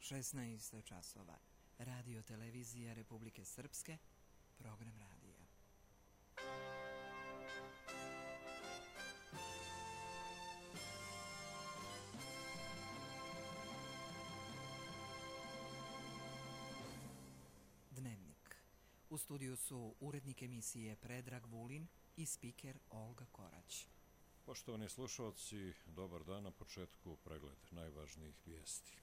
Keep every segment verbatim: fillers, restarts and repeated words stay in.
šesnaest časova. Radio televizija Republike Srpske, program radija. Dnevnik. U studiju su urednik emisije Predrag Vulin i spiker Olga Korać. Poštovani slušalci, dobar dan, na početku pregled najvažnijih vijesti.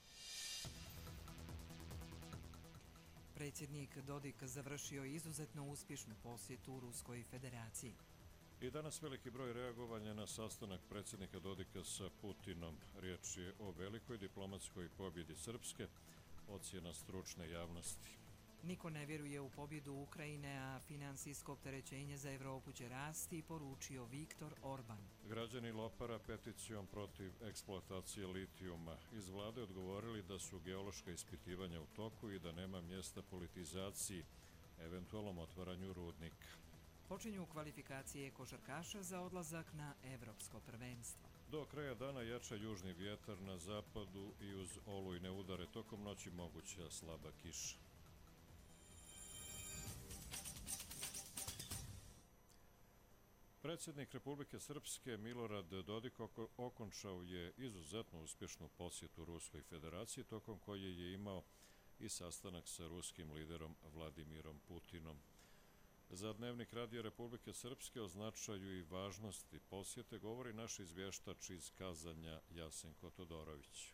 Predsjednik Dodik završio izuzetno uspješnu posjetu Ruskoj federaciji. I danas veliki broj reagovanja na sastanak predsjednika Dodika sa Putinom. Riječ je o velikoj diplomatskoj pobjedi Srpske, ocjena stručne javnosti. Niko ne vjeruje u pobjedu Ukrajine, a financijsko opterećenje za Evropu će rasti, poručio Viktor Orban. Građani Lopara peticijom protiv eksploatacije litijuma iz vlade odgovorili da su geološka ispitivanja u toku i da nema mjesta politizaciji, eventualnom otvaranju rudnika. Počinju kvalifikacije košarkaša za odlazak na evropsko prvenstvo. Do kraja dana jača južni vjetar na zapadu i uz olujne udare tokom noći moguća slaba kiša. Predsjednik Republike Srpske Milorad Dodik okončao je izuzetno uspješnu posjetu Ruskoj federaciji, tokom koje je imao i sastanak sa ruskim liderom Vladimirom Putinom. Za Dnevnik Radio Republike Srpske o značaju i važnosti posjete govori naš izvještač iz Kazanja Jasenko Todorović.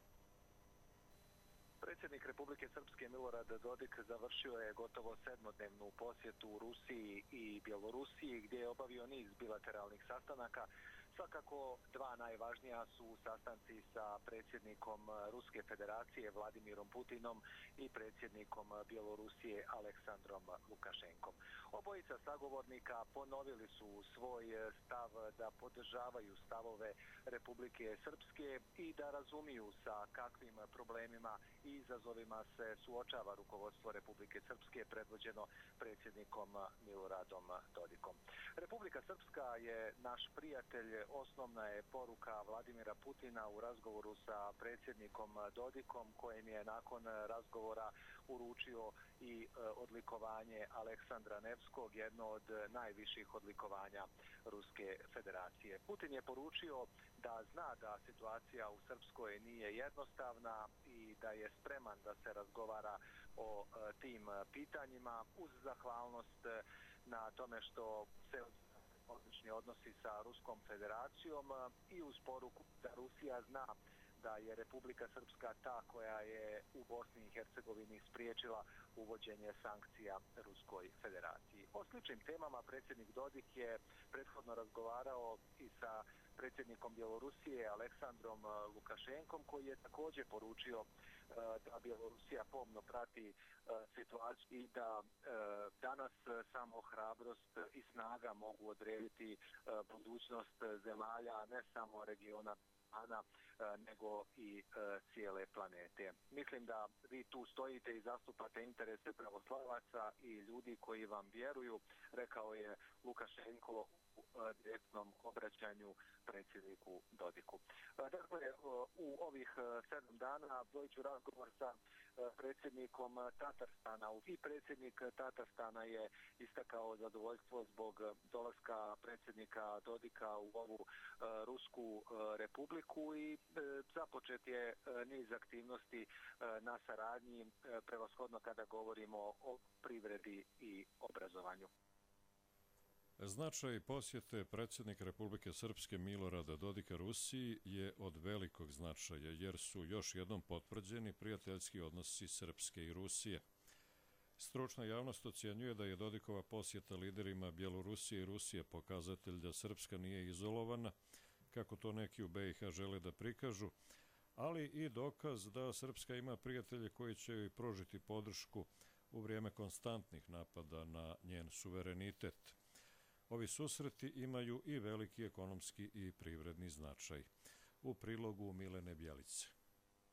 Predsjednik Republike Srpske Milorad Dodik završio je gotovo sedmodnevnu posjetu u Rusiji i Bjelorusiji, gdje je obavio niz bilateralnih sastanaka. Svakako dva najvažnija su sastanci sa predsjednikom Ruske federacije Vladimirom Putinom i predsjednikom Bjelorusije Aleksandrom Lukašenkom. Obojica sagovornika ponovili su svoj stav da podržavaju stavove Republike Srpske i da razumiju sa kakvim problemima i izazovima se suočava rukovodstvo Republike Srpske predvođeno predsjednikom Miloradom Dodikom. Republika Srpska je naš prijatelj, osnovna je poruka Vladimira Putina u razgovoru sa predsjednikom Dodikom, kojem je nakon razgovora uručio i odlikovanje Aleksandra Nevskog, jedno od najviših odlikovanja Ruske federacije. Putin je poručio da zna da situacija u Srpskoj nije jednostavna i da je spreman da se razgovara o tim pitanjima, uz zahvalnost na tome što se odlični odnosi sa Ruskom federacijom i uz poruku da Rusija zna da je Republika Srpska ta koja je u Bosni i Hercegovini spriječila uvođenje sankcija Ruskoj federaciji. O sličnim temama predsjednik Dodik je prethodno razgovarao i sa predsjednikom Bjelorusije Aleksandrom Lukašenkom, koji je također poručio da Bjelorusija pomno prati situaciju i da danas samo hrabrost i snaga mogu odrediti budućnost zemalja, ne samo regiona, nego i e, cijele planete. Mislim da vi tu stojite i zastupate interese pravoslavaca i ljudi koji vam vjeruju, rekao je Lukašenko u e, direktnom obraćanju predsjedniku Dodiku. E, dakle, u ovih sedam dana doći ću razgovor sa predsjednikom Tatarstana i predsjednik Tatarstana je istakao zadovoljstvo zbog dolaska predsjednika Dodika u ovu uh, Rusku uh, republiku i uh, započet je uh, niz aktivnosti uh, na saradnji, uh, prevashodno kada govorimo o privredi i obrazovanju. Značaj posjete predsjednika Republike Srpske Milorada Dodika Rusiji je od velikog značaja, jer su još jednom potvrđeni prijateljski odnosi Srpske i Rusije. Stručna javnost ocjenjuje da je Dodikova posjeta liderima Bjelorusije i Rusije pokazatelj da Srpska nije izolovana, kako to neki u be i ha žele da prikažu, ali i dokaz da Srpska ima prijatelje koji će joj pružiti podršku u vrijeme konstantnih napada na njen suverenitet. Ovi susreti imaju i veliki ekonomski i privredni značaj. U prilogu Milene Bjelice.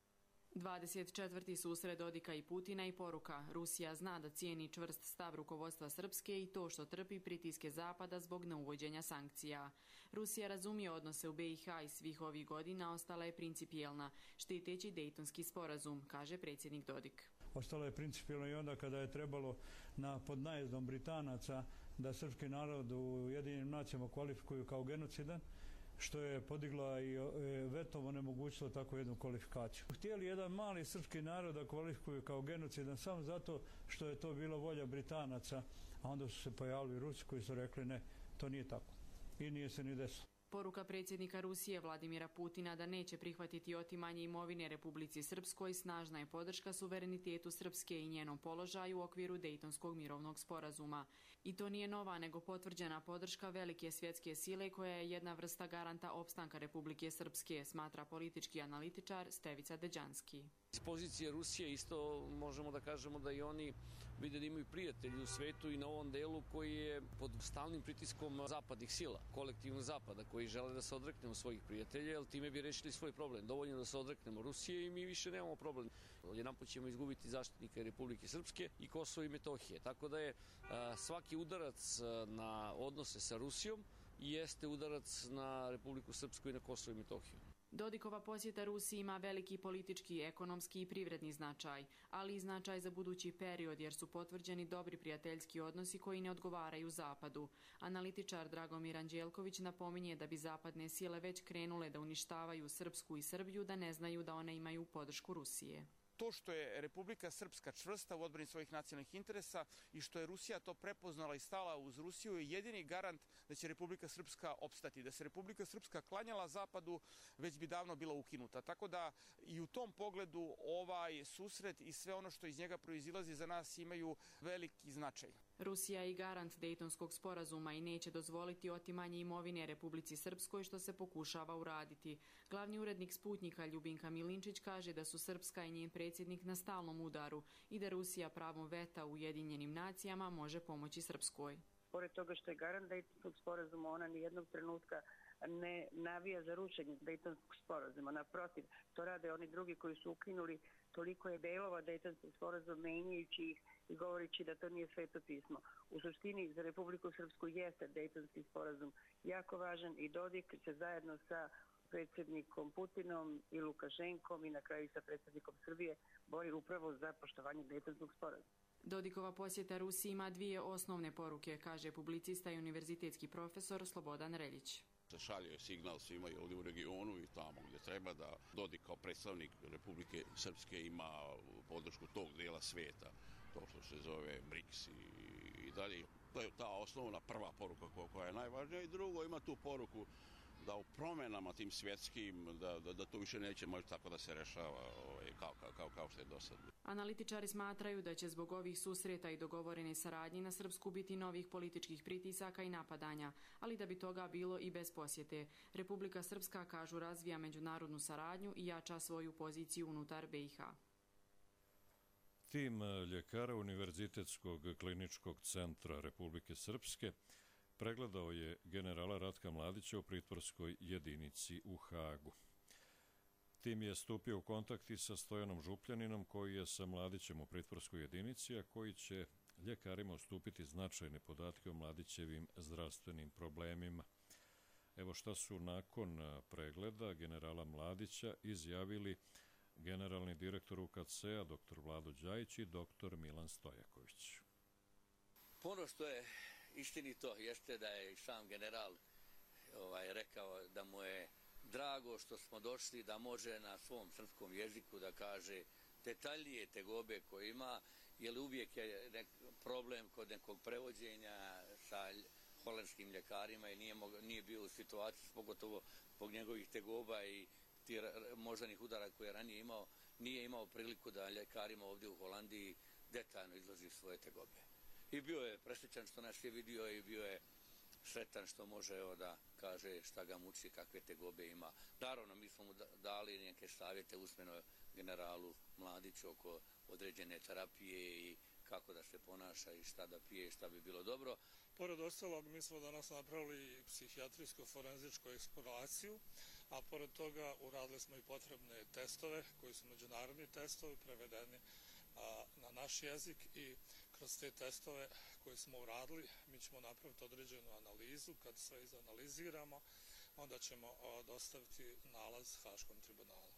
dvadeset četvrti susret Dodika i Putina i poruka: Rusija zna da cijeni čvrst stav rukovodstva Srpske i to što trpi pritiske Zapada zbog neuvođenja sankcija. Rusija razumije odnose u B i H i svih ovih godina ostala je principijelna, štiteći Dejtonski sporazum, kaže predsjednik Dodik. Ostalo je principijelno i onda kada je trebalo na, pod najezdom Britanaca da srpski narod u Ujedinjenim nacijama kvalifikuju kao genocidan, što je podigla i vetom onemogućilo takvu jednu kvalifikaciju. Htjeli jedan mali srpski narod da kvalifikuju kao genocidan samo zato što je to bila volja Britanaca, a onda su se pojavili Rusi koji su rekli ne, to nije tako. I nije se ni desilo. Poruka predsjednika Rusije Vladimira Putina da neće prihvatiti otimanje imovine Republici Srpskoj snažna je podrška suverenitetu Srpske i njenom položaju u okviru Dejtonskog mirovnog sporazuma. I to nije nova nego potvrđena podrška velike svjetske sile koja je jedna vrsta garanta opstanka Republike Srpske, smatra politički analitičar Stevica Deđanski. Iz pozicije Rusije isto možemo da kažemo da i oni vide da imaju prijatelji u svetu i na ovom delu koji je pod stalnim pritiskom zapadnih sila, kolektivnog zapada, koji žele da se odreknemo svojih prijatelja, jer time bi rešili svoj problem. Dovoljno da se odreknemo Rusije i mi više nemamo problem. Jedanput ćemo izgubiti zaštitnika Republike Srpske i Kosovo i Metohije. Tako da je a, svaki udarac na odnose sa Rusijom jeste udarac na Republiku Srpsku i na Kosovo i Metohiju. Dodikova posjeta Rusiji ima veliki politički, ekonomski i privredni značaj, ali i značaj za budući period jer su potvrđeni dobri prijateljski odnosi koji ne odgovaraju Zapadu. Analitičar Dragomir Anđelković napominje da bi zapadne sile već krenule da uništavaju Srpsku i Srbiju da ne znaju da one imaju podršku Rusije. To što je Republika Srpska čvrsta u odbrani svojih nacionalnih interesa i što je Rusija to prepoznala i stala uz Rusiju je jedini garant da će Republika Srpska opstati. Da se Republika Srpska klanjala Zapadu već bi davno bila ukinuta. Tako da i u tom pogledu ovaj susret i sve ono što iz njega proizilazi za nas imaju veliki značaj. Rusija je garant Dejtonskog sporazuma i neće dozvoliti otimanje imovine Republici Srpskoj što se pokušava uraditi. Glavni urednik Sputnjika Ljubinka Milinčić kaže da su Srpska i njen predsjednik na stalnom udaru i da Rusija pravom veta u Ujedinjenim nacijama može pomoći Srpskoj. Pored toga što je garant Dejtonskog sporazuma, ona ni jednog trenutka ne navija za rušenje Dejtonskog sporazuma. Naprotiv, to rade oni drugi koji su ukinuli toliko je delova Dejtonskog sporazuma menjajući ih i govorići da to nije sveto pismo. U suštini za Republiku Srpsku jeste Dejtonski sporazum jako važan i Dodik se zajedno sa predsjednikom Putinom i Lukašenkom i na kraju sa predsjednikom Srbije bori upravo za poštovanje Dejtonskog sporazuma. Dodikova posjeta Rusiji ima dvije osnovne poruke, kaže publicista i univerzitetski profesor Slobodan Reljić. Šalje signal svima i ovdje u regionu i tamo gdje treba da Dodik kao predstavnik Republike Srpske ima podršku tog dijela svijeta, to što se zove BRICS i, i dalje. To je ta osnovna prva poruka koja je najvažnija i drugo ima tu poruku da u promjenama tim svjetskim, da, da, da to više neće moći tako da se rešava ovaj, kao, kao, kao što je do sad. Analitičari smatraju da će zbog ovih susreta i dogovorene saradnje na Srpsku biti novih političkih pritisaka i napadanja, ali da bi toga bilo i bez posjete. Republika Srpska, kažu, razvija međunarodnu saradnju i jača svoju poziciju unutar B i H. Tim ljekara Univerzitetskog kliničkog centra Republike Srpske pregledao je generala Ratka Mladića u pritvorskoj jedinici u Hagu. Tim je stupio u kontakt i sa Stojanom Župljaninom koji je sa Mladićem u pritvorskoj jedinici, a koji će ljekarima ustupiti značajne podatke o Mladićevim zdravstvenim problemima. Evo šta su nakon pregleda generala Mladića izjavili generalni direktor U K C-a dr Vlado Đajić i dr Milan Stojaković. Ono što je istinito jeste da je sam general ovaj, rekao da mu je drago što smo došli da može na svom srpskom jeziku da kaže detaljnije tegobe koje ima, jer uvijek je nek problem kod nekog prevođenja sa holandskim ljekarima i nije, mogo, nije bio u situaciji, pogotovo zbog njegovih tegoba i ti moždanih udara koje je ranije imao, nije imao priliku da ljekarima ovdje u Holandiji detaljno izloži svoje tegobe. I bio je presrećan što nas je vidio i bio je sretan što može evo, da kaže šta ga muči, kakve tegobe ima. Naravno, mi smo mu dali neke savjete usmeno generalu Mladiću oko određene terapije i kako da se ponaša i šta da pije i šta bi bilo dobro. Pored ostalog, mi smo danas napravili psihijatrijsku forenzičku eksploraciju, a pored toga uradili smo i potrebne testove koji su međunarodni testovi prevedeni a, na naš jezik i kroz te testove koje smo uradili mi ćemo napraviti određenu analizu. Kad sve izanaliziramo, onda ćemo a, dostaviti nalaz Haškom tribunalu.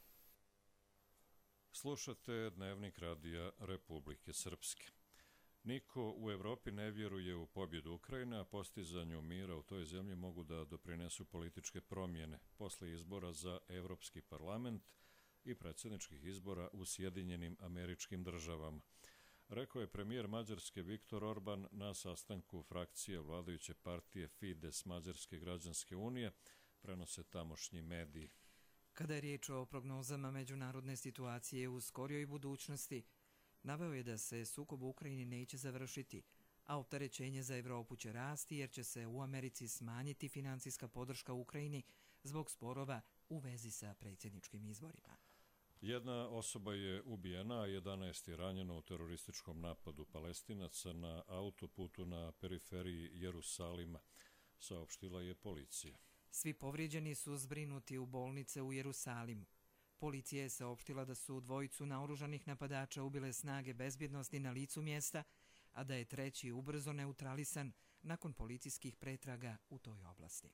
Slušate Dnevnik radija Republike Srpske. Niko u Evropi ne vjeruje u pobjedu Ukrajine, a postizanju mira u toj zemlji mogu da doprinesu političke promjene posle izbora za Evropski parlament i predsjedničkih izbora u Sjedinjenim Američkim Državama. Rekao je premijer Mađarske Viktor Orban na sastanku frakcije vladajuće partije Fides Mađarske građanske unije, prenose tamošnji mediji. Kada je riječ o prognozama međunarodne situacije u skorijoj budućnosti, naveo je da se sukob u Ukrajini neće završiti, a opterećenje za Evropu će rasti jer će se u Americi smanjiti financijska podrška Ukrajini zbog sporova u vezi sa predsjedničkim izborima. Jedna osoba je ubijena, a jedanaest je ranjeno u terorističkom napadu Palestinaca na autoputu na periferiji Jerusalima, saopštila je policija. Svi povrijeđeni su zbrinuti u bolnice u Jerusalimu. Policija je saopštila da su dvojicu naoružanih napadača ubile snage bezbjednosti na licu mjesta, a da je treći ubrzo neutralisan nakon policijskih pretraga u toj oblasti.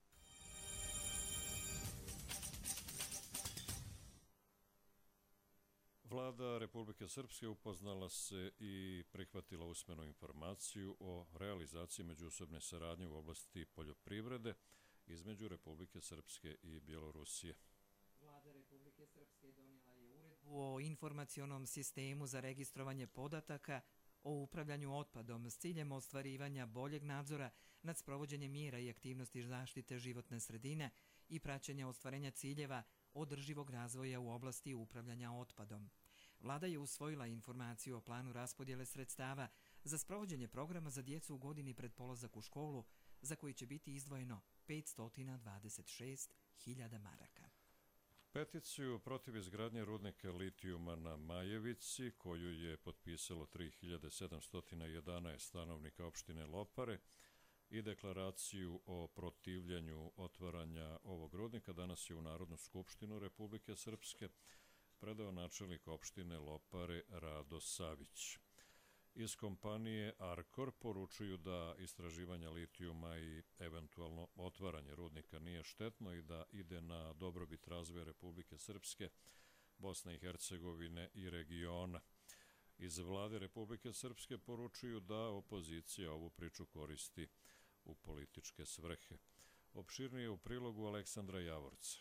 Vlada Republike Srpske upoznala se i prihvatila usmenu informaciju o realizaciji međusobne saradnje u oblasti poljoprivrede između Republike Srpske i Bjelorusije. Vlada Republike Srpske donijela je uredbu o informacionom sistemu za registrovanje podataka o upravljanju otpadom s ciljem ostvarivanja boljeg nadzora nad sprovođenjem mjera i aktivnosti zaštite životne sredine i praćenja ostvarenja ciljeva održivog razvoja u oblasti upravljanja otpadom. Vlada je usvojila informaciju o planu raspodjele sredstava za sprovođenje programa za djecu u godini pred polazak u školu, za koji će biti izdvojeno petsto dvadeset šest hiljada maraka. Peticiju protiv izgradnje rudnika litijuma na Majevici, koju je potpisalo tri hiljade sedamsto jedanaest stanovnika opštine Lopare, i deklaraciju o protivljenju otvaranja ovog rudnika danas je u Narodnu skupštinu Republike Srpske predao načelnik opštine Lopare Rado Savić. Iz kompanije Arkor poručuju da istraživanja litijuma i eventualno otvaranje rudnika nije štetno i da ide na dobrobit razvoja Republike Srpske, Bosne i Hercegovine i regiona. Iz vlade Republike Srpske poručuju da opozicija ovu priču koristi u političke svrhe. Opširnije u prilogu Aleksandra Javorca.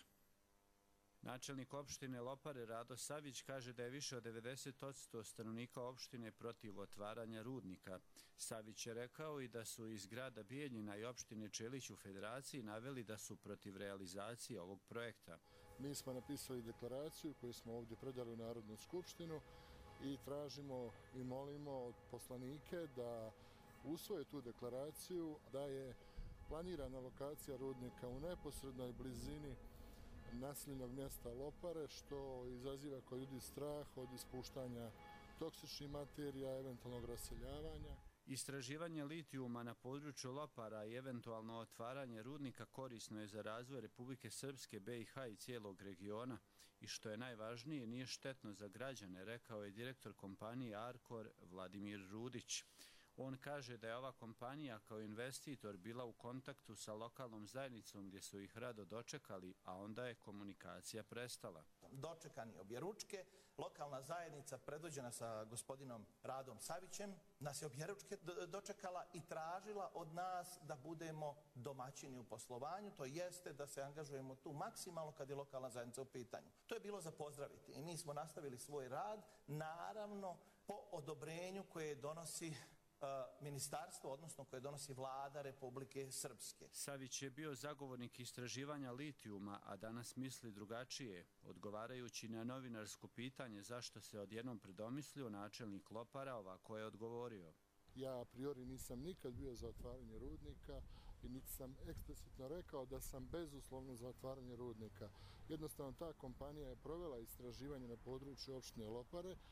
Načelnik opštine Lopare Rado Savić kaže da je više od devedeset posto stanovnika opštine protiv otvaranja rudnika. Savić je rekao i da su iz grada Bijeljina i opštine Čelić u Federaciji naveli da su protiv realizacije ovog projekta. Mi smo napisali deklaraciju koju smo ovdje predali u Narodnu skupštinu i tražimo i molimo od poslanike da usvoje tu deklaraciju, da je planirana lokacija rudnika u neposrednoj blizini naseljenog mjesta Lopare, što izaziva kod ljudi strah od ispuštanja toksičnih materija, eventualnog raseljavanja. Istraživanje litijuma na području Lopara i eventualno otvaranje rudnika korisno je za razvoj Republike Srpske, B i H i cijelog regiona i što je najvažnije nije štetno za građane, rekao je direktor kompanije Arkor Vladimir Rudić. On kaže da je ova kompanija kao investitor bila u kontaktu sa lokalnom zajednicom gdje su ih rado dočekali, a onda je komunikacija prestala. Dočekani objeručke, lokalna zajednica predvođena sa gospodinom Radom Savićem nas je objeručke dočekala i tražila od nas da budemo domaćini u poslovanju, to jeste da se angažujemo tu maksimalno kad je lokalna zajednica u pitanju. To je bilo za pozdraviti i mi smo nastavili svoj rad, naravno po odobrenju koje donosi ministarstvo, odnosno koje donosi vlada Republike Srpske. Savić je bio zagovornik istraživanja litijuma, a danas misli drugačije. Odgovarajući na novinarsko pitanje zašto se odjednom predomislio, načelnik Lopara ovako je odgovorio. Ja a priori nisam nikad bio za otvaranje rudnika i niti sam eksplicitno rekao da sam bezuslovno za otvaranje rudnika. Jednostavno ta kompanija je provela istraživanje na području opštine Lopare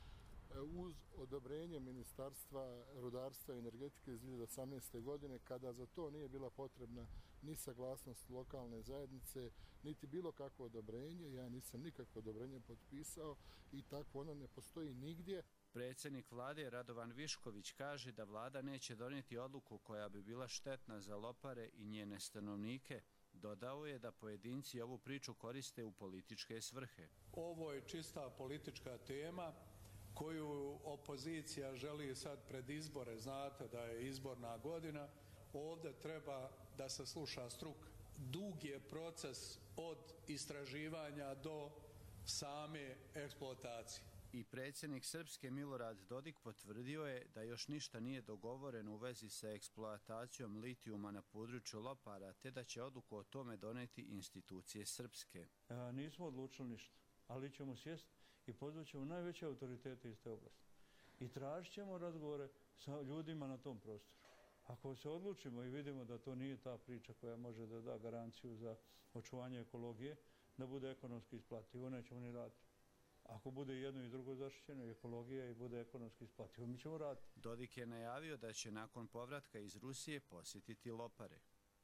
uz odobrenje Ministarstva rudarstva i energetike iz dvije hiljade osamnaeste. godine, kada za to nije bila potrebna ni saglasnost lokalne zajednice, niti bilo kakvo odobrenje. Ja nisam nikakvo odobrenje potpisao i takvo ono ne postoji nigdje. Predsjednik vlade Radovan Višković kaže da vlada neće donijeti odluku koja bi bila štetna za Lopare i njene stanovnike. Dodao je da pojedinci ovu priču koriste u političke svrhe. Ovo je čista politička tema koju opozicija želi sad pred izbore. Znate da je izborna godina. Ovdje treba da se sluša struka. Dug je proces od istraživanja do same eksploatacije. I predsjednik Srpske Milorad Dodik potvrdio je da još ništa nije dogovoreno u vezi sa eksploatacijom litijuma na području Lopara, te da će odluku o tome doneti institucije Srpske. E, nismo odlučili ništa, ali ćemo sjesti i pozvat ćemo najveće autoritete iz te oblasti. I tražit ćemo razgovore sa ljudima na tom prostoru. Ako se odlučimo i vidimo da to nije ta priča koja može da da garanciju za očuvanje ekologije, da bude ekonomski isplativo, nećemo ni raditi. Ako bude jedno i drugo zaštićeno, ekologija i bude ekonomski isplativo, mi ćemo raditi. Dodik je najavio da će nakon povratka iz Rusije posjetiti Lopare.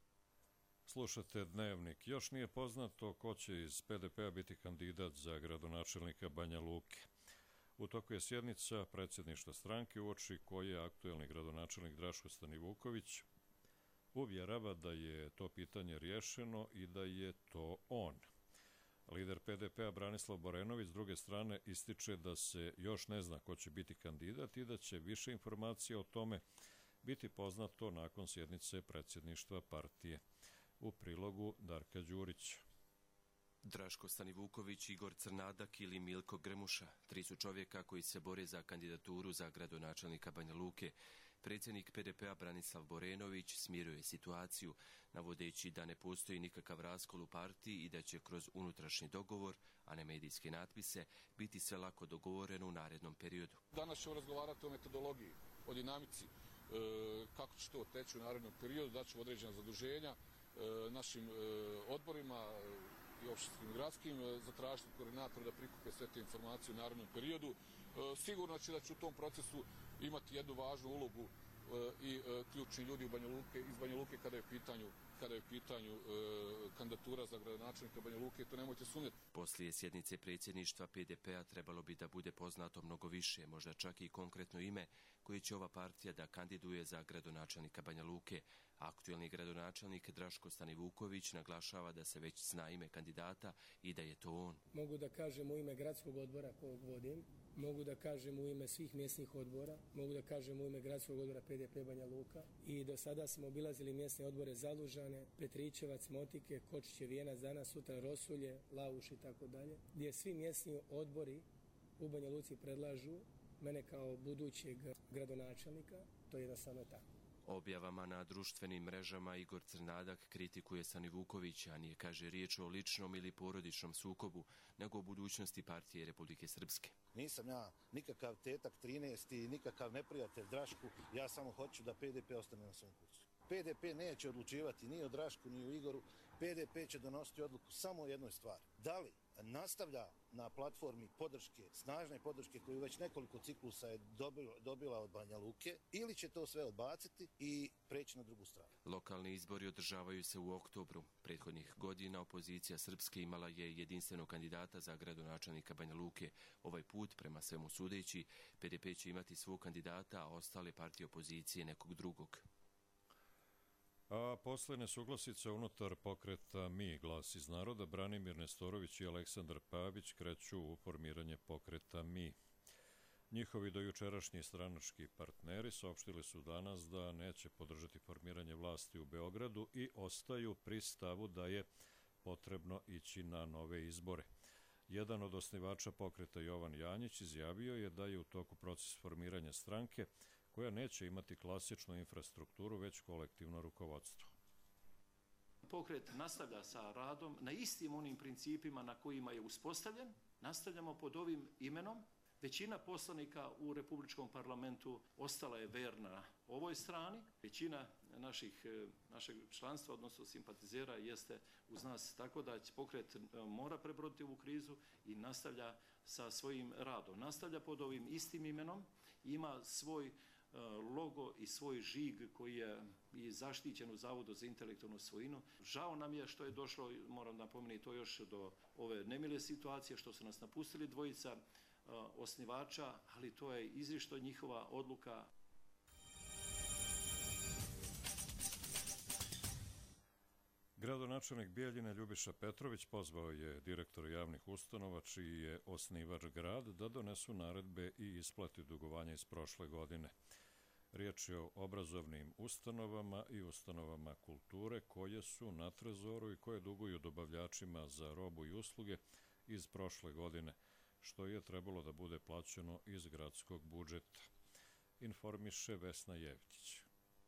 Slušate Dnevnik. Još nije poznato ko će iz P D P-a biti kandidat za gradonačelnika Banja Luke. U toku je sjednica predsjedništva stranke, uoči koje je aktuelni gradonačelnik Draško Stanivuković uvjerava da je to pitanje riješeno i da je to on. Lider P D P-a Branislav Borenović s druge strane ističe da se još ne zna ko će biti kandidat i da će više informacija o tome biti poznato nakon sjednice predsjedništva partije. U prilogu Darka Đurića. Draško Stanivuković, Igor Crnadak ili Milko Gremuša, tri su čovjeka koji se bore za kandidaturu za gradonačelnika Banja Luke. Predsjednik P D P-a Branislav Borenović smirio je situaciju, navodeći da ne postoji nikakav raskol u partiji i da će kroz unutrašnji dogovor, a ne medijske natpise, biti sve lako dogovoreno u narednom periodu. Danas ćemo razgovarati o metodologiji, o dinamici, e, kako će to teći u narednom periodu, daćemo određena zaduženja e, našim e, odborima i opštinskim i gradskim, e, zatražiti koordinatora da prikupe sve te informacije u narednom periodu. E, sigurno će da će u tom procesu imati jednu važnu ulogu e, i e, ključni ljudi u Banja Luke, iz Banja Luke kada je u pitanju, kada je u pitanju e, kandidatura za gradonačelnika Banja Luke, to nemojte sumnjati. Poslije sjednice predsjedništva P D P-a trebalo bi da bude poznato mnogo više, možda čak i konkretno ime koje će ova partija da kandiduje za gradonačelnika Banja Luke. Aktuelni gradonačelnik Draško Stanivuković naglašava da se već zna ime kandidata i da je to on. Mogu da kažem u ime gradskog odbora kojeg vodim, mogu da kažem u ime svih mjesnih odbora, mogu da kažem u ime gradskog odbora P D P Banja Luka i do sada smo obilazili mjesne odbore Zalužane, Petričevac, Motike, Kočiće, Vijenac, danas, sutra Rosulje, Lauš i tako dalje, gdje svi mjesni odbori u Banja Luci predlažu mene kao budućeg gradonačelnika, to je jednostavno tako. Objavama na društvenim mrežama Igor Crnadak kritikuje Stanivukovića, a nije kaže riječ o ličnom ili porodičnom sukobu, nego o budućnosti partije Republike Srpske. Nisam ja nikakav tetak trinaesti, nikakav neprijatelj Drašku, ja samo hoću da P D P ostane na svom kursu. P D P neće odlučivati ni o Drašku, ni o Igoru, P D P će donositi odluku samo o jednoj stvari. Da li nastavlja na platformi podrške, snažne podrške koju već nekoliko ciklusa je dobila, dobila od Banja Luke, ili će to sve odbaciti i preći na drugu stranu. Lokalni izbori održavaju se u oktobru. Prethodnih godina opozicija Srpske imala je jedinstvenog kandidata za gradonačelnika Banja Luke. Ovaj put, prema svemu sudeći, P D P će imati svog kandidata, a ostale partije opozicije nekog drugog. A posle nesuglasica unutar pokreta Mi, Glas iz naroda, Branimir Nestorović i Aleksandar Pavić kreću u formiranje pokreta Mi. Njihovi dojučerašnji stranački partneri saopštili su danas da neće podržati formiranje vlasti u Beogradu i ostaju pri stavu da je potrebno ići na nove izbore. Jedan od osnivača pokreta, Jovan Janjić, izjavio je da je u toku proces formiranja stranke koja neće imati klasičnu infrastrukturu, već kolektivno rukovodstvo. Pokret nastavlja sa radom na istim onim principima na kojima je uspostavljen. Nastavljamo pod ovim imenom. Većina poslanika u Republičkom parlamentu ostala je verna ovoj strani. Većina naših, našeg članstva, odnosno simpatizera, jeste uz nas, tako da će pokret mora prebroditi ovu krizu i nastavlja sa svojim radom. Nastavlja pod ovim istim imenom, ima svoj logo i svoj žig koji je i zaštićen u Zavodu za intelektualnu svojinu. Žao nam je što je došlo, moram napomenuti to još, do ove nemile situacije, što su nas napustili dvojica osnivača, ali to je izričito njihova odluka. Gradonačelnik Bijeljine Ljubiša Petrović pozvao je direktor javnih ustanova, čiji je osnivač grad, da donesu naredbe i isplati dugovanja iz prošle godine. Riječ je o obrazovnim ustanovama i ustanovama kulture koje su na trezoru i koje duguju dobavljačima za robu i usluge iz prošle godine, što je trebalo da bude plaćeno iz gradskog budžeta. Informiše Vesna Jevtić.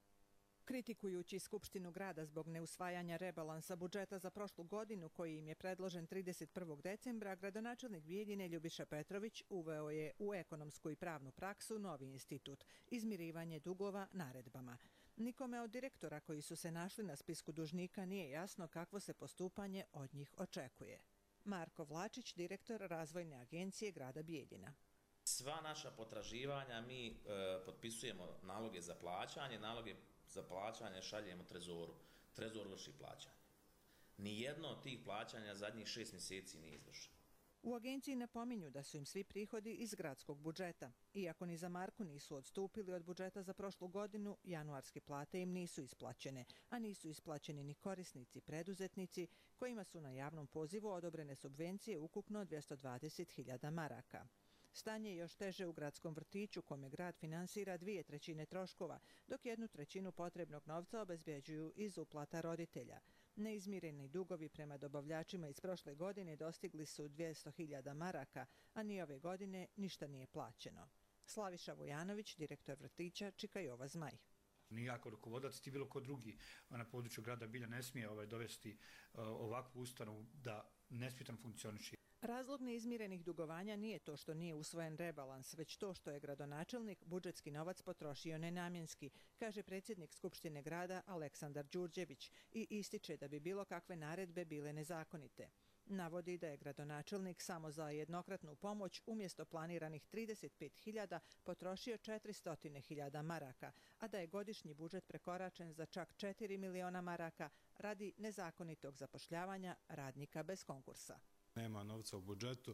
Kritikujući Skupštinu grada zbog neusvajanja rebalansa budžeta za prošlu godinu, koji im je predložen trideset prvog decembra, gradonačelnik Bijeljine Ljubiša Petrović uveo je u ekonomsku i pravnu praksu novi institut – izmirivanje dugova naredbama. Nikome od direktora koji su se našli na spisku dužnika nije jasno kakvo se postupanje od njih očekuje. Marko Vlačić, direktor Razvojne agencije grada Bijeljina. Sva naša potraživanja mi e, potpisujemo naloge za plaćanje, naloge za plaćanje šaljemo trezoru. Trezor vrši plaćanje. Nijedno od tih plaćanja zadnjih šest mjeseci nije izvršeno. U agenciji napominju da su im svi prihodi iz gradskog budžeta. Iako ni za marku nisu odstupili od budžeta za prošlu godinu, januarske plate im nisu isplaćene, a nisu isplaćeni ni korisnici preduzetnici kojima su na javnom pozivu odobrene subvencije ukupno dvjesto dvadeset hiljada maraka. Stanje je još teže u gradskom vrtiću, kome grad finansira dvije trećine troškova, dok jednu trećinu potrebnog novca obezbjeđuju iz uplata roditelja. Neizmireni dugovi prema dobavljačima iz prošle godine dostigli su dvjesto hiljada maraka, a ni ove godine ništa nije plaćeno. Slaviša Vujanović, direktor vrtića Čika Jova Zmaj. Nijako rukovodac ti bilo ko drugi na području grada Bilja ne smije ovaj, dovesti uh, ovakvu ustanovu da nesmetan funkcioniše. Razlog neizmirenih dugovanja nije to što nije usvojen rebalans, već to što je gradonačelnik budžetski novac potrošio nenamjenski, kaže predsjednik Skupštine grada Aleksandar Đurđević i ističe da bi bilo kakve naredbe bile nezakonite. Navodi da je gradonačelnik samo za jednokratnu pomoć umjesto planiranih trideset pet hiljada potrošio četiristo hiljada maraka, a da je godišnji budžet prekoračen za čak četiri miliona maraka radi nezakonitog zapošljavanja radnika bez konkursa. Nema novca u budžetu,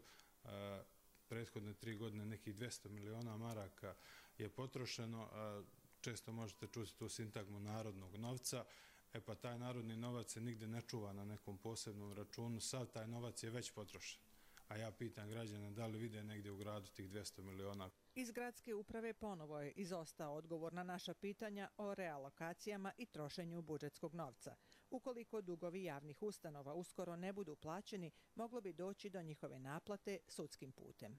prethodne tri godine nekih dvjesto miliona maraka je potrošeno, često možete čuti tu sintagmu narodnog novca, e pa taj narodni novac se nigde ne čuva na nekom posebnom računu, sad taj novac je već potrošen. A ja pitam građane da li vide negdje u gradu tih dvjesto miliona. Iz gradske uprave ponovo je izostao odgovor na naša pitanja o realokacijama i trošenju budžetskog novca. Ukoliko dugovi javnih ustanova uskoro ne budu plaćeni, moglo bi doći do njihove naplate sudskim putem.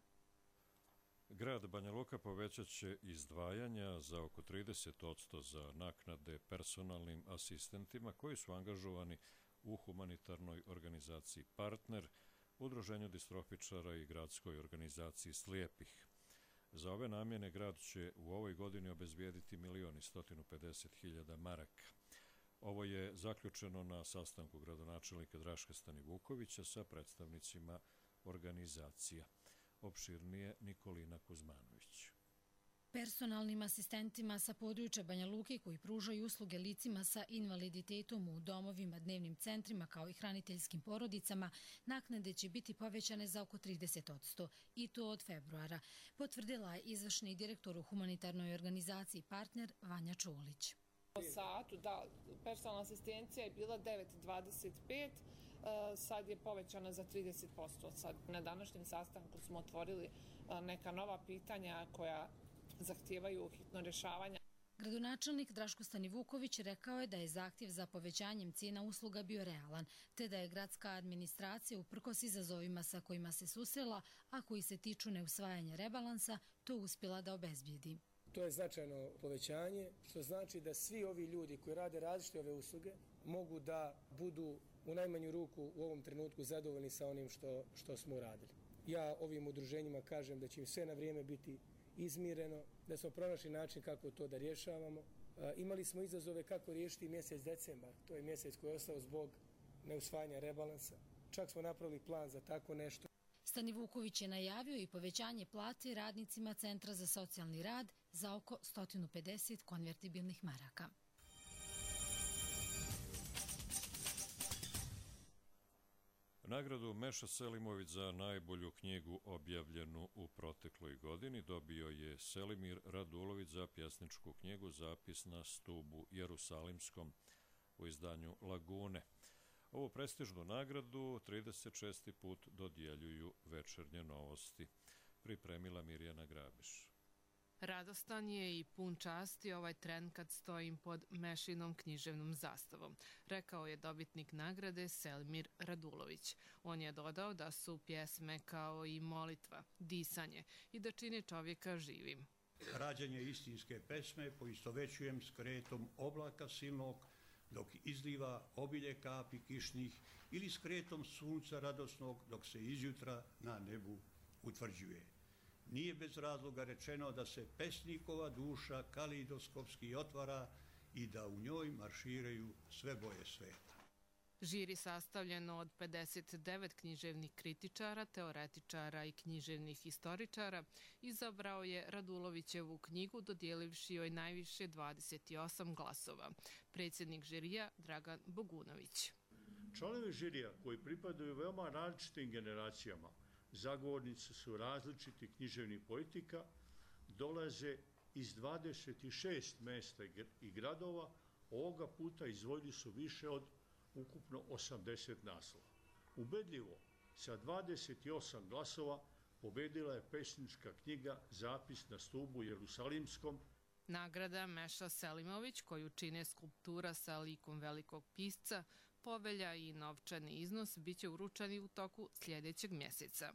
Grad Banja Luka povećat će izdvajanja za oko trideset posto za naknade personalnim asistentima koji su angažovani u humanitarnoj organizaciji Partner, Udruženju distrofičara i gradskoj organizaciji slijepih. Za ove namjene grad će u ovoj godini obezbijediti milion i stotinu pedeset hiljada maraka. Ovo je zaključeno na sastanku gradonačelnika Draška Stanivukovića sa predstavnicima organizacija. Opširnije Nikolina Kuzmanović. Personalnim asistentima sa područja Banja Luke koji pružaju usluge licima sa invaliditetom u domovima, dnevnim centrima kao i hraniteljskim porodicama, naknade će biti povećane za oko trideset posto i to od februara, potvrdila je izvršni direktor u humanitarnoj organizaciji Partner Vanja Čulić. Po satu, da, personalna asistencija je bila devet dvadeset pet, sad je povećana za trideset posto. Sad na današnjem sastanku smo otvorili neka nova pitanja koja zahtijevaju hitno rješavanje. Gradonačelnik Draško Stanivuković rekao je da je zahtjev za povećanjem cijena usluga bio realan, te da je gradska administracija uprkos izazovima sa kojima se susrela, a koji se tiču neusvajanja rebalansa, to uspjela da obezbijedi. To je značajno povećanje, što znači da svi ovi ljudi koji rade različite ove usluge mogu da budu u najmanju ruku u ovom trenutku zadovoljni sa onim što, što smo uradili. Ja ovim udruženjima kažem da će im sve na vrijeme biti izmireno, da smo pronašli način kako to da rješavamo Imali smo izazove kako riješiti mjesec decembar, to je mjesec koji je ostao zbog neusvajanja rebalansa. Čak smo napravili plan za tako nešto. Stani Vuković je najavio i povećanje plate radnicima Centra za socijalni rad za oko sto pedeset konvertibilnih maraka. Nagradu Meša Selimović za najbolju knjigu objavljenu u protekloj godini dobio je Selimir Radulović za pjesničku knjigu Zapis na stubu Jerusalimskom u izdanju Lagune. Ovu prestižnu nagradu trideset šesti put dodjeljuju Večernje novosti. Pripremila Mirjana Grabiš. Radostan je i pun časti ovaj tren kad stojim pod Mešinom književnom zastavom, rekao je dobitnik nagrade Selimir Radulović. On je dodao da su pjesme kao i molitva, disanje i da čine čovjeka živim. Rađanje istinske pesme poistovećujem s kretom oblaka silnog dok izliva obilje kapi kišnih ili s kretom sunca radosnog dok se izjutra na nebu utvrđuje. Nije bez razloga rečeno da se pesnikova duša kalidoskopski otvara i da u njoj marširaju sve boje sveta. Žiri sastavljeno od pedeset devet književnih kritičara, teoretičara i književnih historičara izabrao je Radulovićevu knjigu dodijelivši joj najviše dvadeset osam glasova. Predsjednik žirija Dragan Bogunović. Članovi žirija koji pripadaju veoma različitim generacijama, zagovornici su različitih književnih politika, dolaze iz dvadeset šest mesta i gradova, ovoga puta izdvojili su više od ukupno osamdeset naslova. Ubedljivo, sa dvadeset osam glasova pobedila je pesnička knjiga Zapis na stubu Jerusalimskom. Nagrada Meša Selimović, koju čine skulptura sa likom velikog pisca, povelja i novčani iznos biće uručani u toku sljedećeg mjeseca.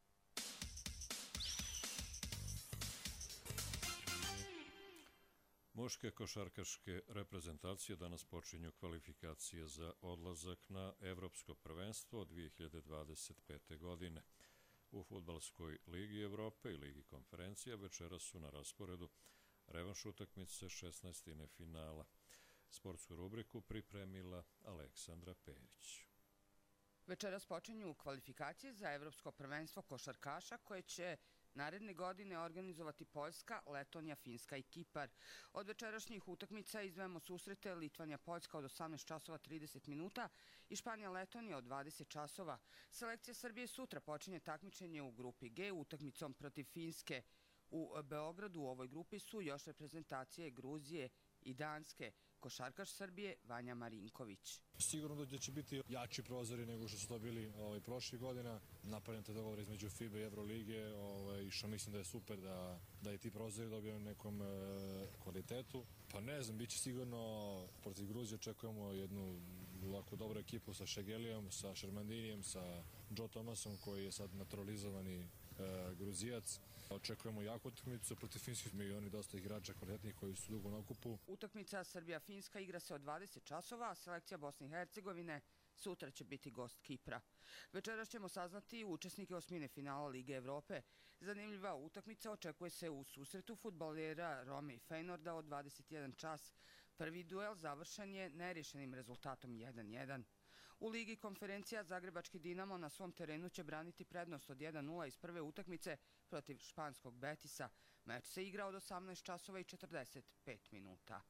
Muške košarkaške reprezentacije danas počinju kvalifikacije za odlazak na Evropsko prvenstvo dvije hiljade dvadeset pete. godine. U Fudbalskoj ligi Evrope i Ligi konferencija večeras su na rasporedu revanš utakmice šesnaestine finala. Sportsku rubriku pripremila Aleksandra Perić. Večeras počinju kvalifikacije za Evropsko prvenstvo košarkaša koje će naredne godine organizovati Poljska, Letonija, Finska i Kipar. Od večerašnjih utakmica izdvajamo susrete Litvanija-Poljska od osamnaest časova trideset minuta i Španija-Letonija od dvadeset časova. Selekcija Srbije sutra počinje takmičenje u grupi G utakmicom protiv Finske. U Beogradu u ovoj grupi su još reprezentacije Gruzije i Danske. Košarkaš Srbije Vanja Marinković. Sigurno da će biti jači prozori nego što su to bili ovaj, prošlih godina. Napravljen te dogovor između F I B A i Evrolige ovaj, i što mislim da je super da, da i ti prozori dobiju nekom e, kvalitetu. Pa ne znam, bit će sigurno protiv Gruzije očekujemo jednu ovako dobru ekipu sa Šegelijom, sa Šermandinijem, sa Joe Thomasom koji je sad naturalizovani e, Gruzijac. Očekujemo jaku utakmicu protiv finskih, i oni dosta igrača kvalitetnih koji su dugo na okupu. Utakmica Srbija-Finska igra se od dvadeset časova, a selekcija Bosne i Hercegovine sutra će biti gost Kipra. Večeras ćemo saznati učesnike osmine finala Lige Evrope. Zanimljiva utakmica očekuje se u susretu fudbalera Rome i Feynorda od dvadeset jedan čas. Prvi duel završen je nerješenim rezultatom jedan jedan. U Ligi konferencija Zagrebački Dinamo na svom terenu će braniti prednost od jedan nula iz prve utakmice protiv španskog Betisa. Meč se igra od osamnaest časova i četrdeset pet minuta.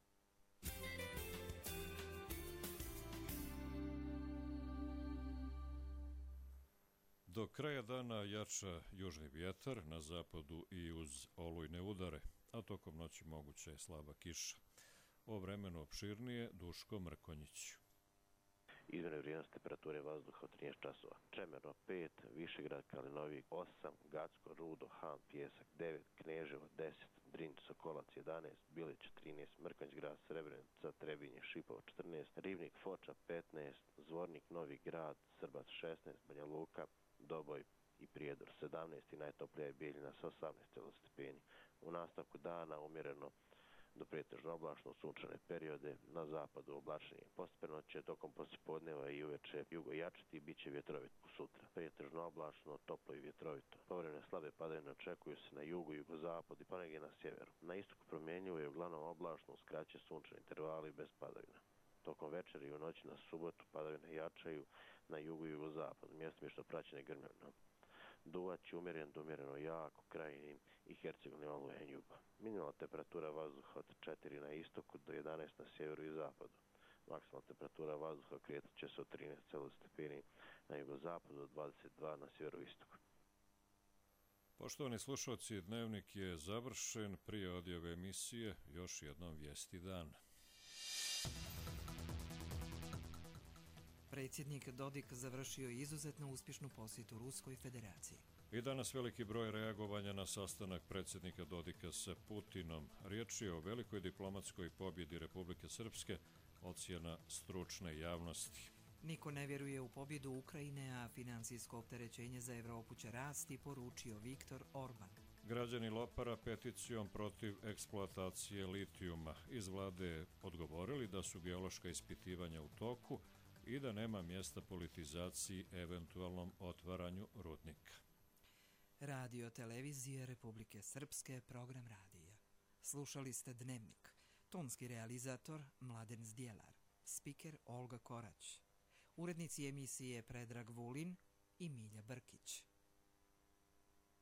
Do kraja dana jača južni vjetar na zapadu i uz olujne udare, a tokom noći moguća je slaba kiša. O vremenu opširnije Duško Mrkonjić. Izmjene vrijednosti temperature vazduha od trinaest časova. Čemerno pet, Višegrad, Kalinovik osam, Gacko, Rudo, Han, Pjesak devet, Kneževo deset, Drinč, Sokolac jedanaest, Bilić trinaest, Mrkonjić Grad, Srebrenica, Trebinje, Šipovo četrnaest, Rivnik, Foča petnaest, Zvornik, Novi Grad, Srbac šesnaest, Banja Luka, Doboj i Prijedor sedamnaest i najtoplija je Bijeljina sa osamnaest stepeni. U nastavku dana umjereno do pretežno oblačno sunčane periode, na zapadu oblačenje. Postepeno će tokom poslijepodneva i uveče jugo jačiti i bit će vjetrovito sutra. Pretežno oblačno, toplo i vjetrovito. Povremene slabe padavine očekuju se na jugu, jugozapadu i ponegdje na sjeveru. Na istoku promjenjivo je uglavnom oblačno uz kraće sunčane intervali bez padavina. Tokom večeri i u noći na subotu padavine jačaju na jugu i jugozapadu, mjestimično praćene grmljavinom. Duvat će umjeren do umjereno jako krajnim i Hercegovini olujen jugo. Minimalna temperatura vazduha od četiri na istoku do jedanaest na sjeveru i zapadu. Maksimalna temperatura vazduha kretat će se od trinaest stepeni na jugozapadu do dvadeset dva na sjeveru istoku. Poštovani slušalci, dnevnik je završen. Prije odjave emisije još jednom vijesti dana. Predsjednik Dodik završio izuzetno uspješnu posjetu Ruskoj federaciji. I danas veliki broj reagovanja na sastanak predsjednika Dodika sa Putinom. Riječ je o velikoj diplomatskoj pobjedi Republike Srpske, ocjena stručne javnosti. Niko ne vjeruje u pobjedu Ukrajine, a financijsko opterećenje za Evropu će rasti, poručio Viktor Orban. Građani Lopara peticijom protiv eksploatacije litijuma iz vlade odgovorili da su geološka ispitivanja u toku i da nema mjesta politizaciji eventualnom otvaranju rudnika. Radio televizije Republike Srpske, program radija. Slušali ste Dnevnik. Tonski realizator Mladen Zdjelar. Spiker Olga Korać. Urednici emisije Predrag Vulin i Milja Brkić.